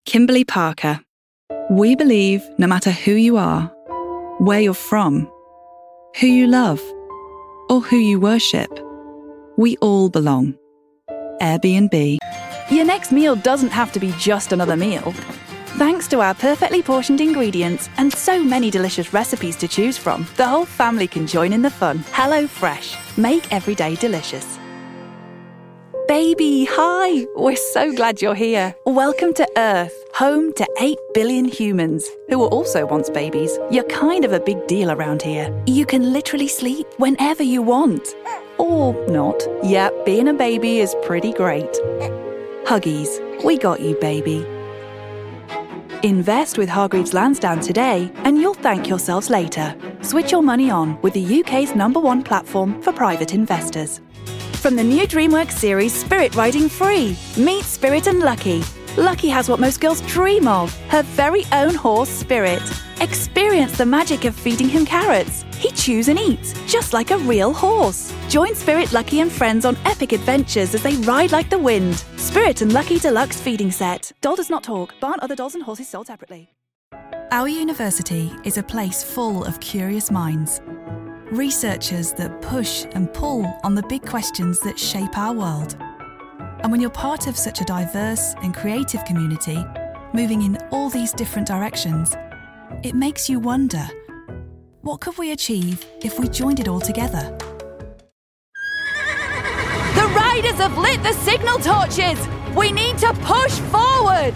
Kimberly Parker. We believe no matter who you are, where you're from, who you love, or who you worship, we all belong. Airbnb. Your next meal doesn't have to be just another meal. Thanks to our perfectly portioned ingredients and so many delicious recipes to choose from, the whole family can join in the fun. HelloFresh. Make every day delicious. Baby, hi! We're so glad you're here. Welcome to Earth, home to 8 billion humans, who were also once babies. You're kind of a big deal around here. You can literally sleep whenever you want. Or not. Yeah, being a baby is pretty great. Huggies, we got you, baby. Invest with Hargreaves Lansdown today and you'll thank yourselves later. Switch your money on with the UK's #1 platform for private investors. From the new DreamWorks series Spirit Riding Free, meet Spirit and Lucky. Lucky has what most girls dream of, her very own horse, Spirit. Experience the magic of feeding him carrots. He chews and eats, just like a real horse. Join Spirit, Lucky and friends on epic adventures as they ride like the wind. Spirit and Lucky Deluxe Feeding Set. Doll does not talk, but aren't other dolls and horses sold separately? Our university is a place full of curious minds. Researchers that push and pull on the big questions that shape our world. And when you're part of such a diverse and creative community, moving in all these different directions, it makes you wonder, what could we achieve if we joined it all together? The riders have lit the signal torches! We need to push forward!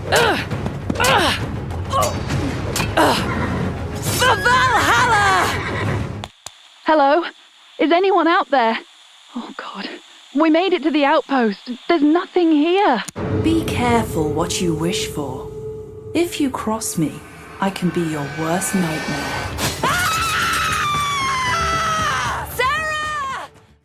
For Valhalla! Hello? Is anyone out there? Oh God, we made it to the outpost. There's nothing here. Be careful what you wish for. If you cross me, I can be your worst nightmare.